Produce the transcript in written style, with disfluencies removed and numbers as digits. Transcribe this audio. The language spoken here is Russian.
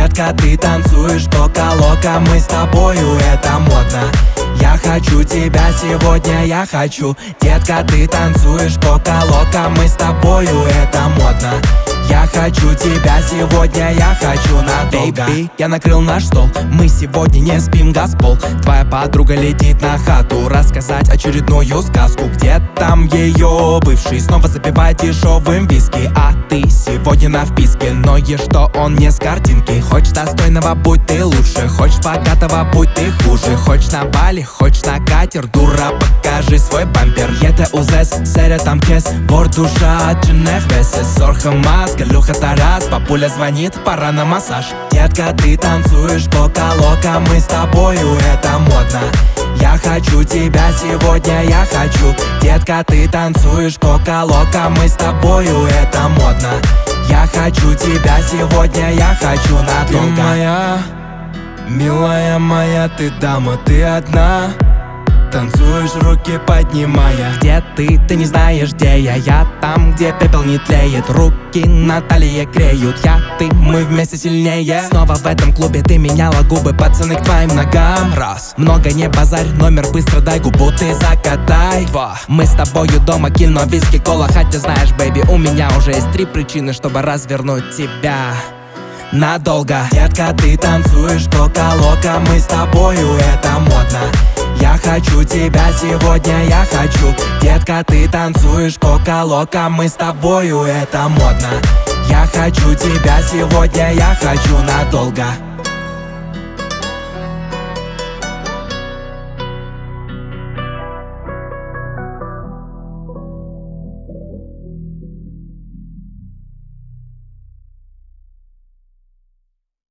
Детка, ты танцуешь кока-лока, мы с тобою, это модно. Я хочу тебя сегодня, я хочу. Детка, ты танцуешь кока-лока, мы с тобою, это модно. Я хочу тебя сегодня, я хочу надолго. Baby, я накрыл наш стол, мы сегодня не спим, газпол. Твоя подруга летит на хату рассказать очередную сказку. Где там ее бывший снова запивает дешевым виски, а ты сегодня на вписке. Но и что он не с картинки. Хочешь достойного, будь ты лучше. Хочешь богатого, будь ты хуже. Хочешь на Бали, хочешь на катер, дура, покажи свой бампер. Это узес, серия там кес, борт душа, чинех весе, сорха мас, галюха Тарас, папуля звонит, пора на массаж. Детка, ты танцуешь кока-лока, мы с тобою, это модно. Я хочу тебя сегодня, я хочу. Детка, ты танцуешь кока-лока, мы с тобою, это модно. Я хочу тебя сегодня, я хочу надолго. Ты моя, милая моя, ты дама, ты одна. Танцуешь, руки поднимая. Где ты? Ты не знаешь, где я. Я там, где пепел не тлеет. Руки на талии греют. Я, ты, мы вместе сильнее. Снова в этом клубе ты меняла губы. Пацаны к твоим ногам. Раз. Много не базарь, номер быстро дай, губу ты закатай. Два. Мы с тобою дома, кино, виски, кола. Хотя знаешь, бэйби, у меня уже есть 3 причины, чтобы развернуть тебя надолго. Детка, ты танцуешь кока-лока, мы с тобою, это модно. Я хочу тебя сегодня, я хочу. Детка, ты танцуешь кока-лока, мы с тобою, это модно. Я хочу тебя сегодня, я хочу надолго.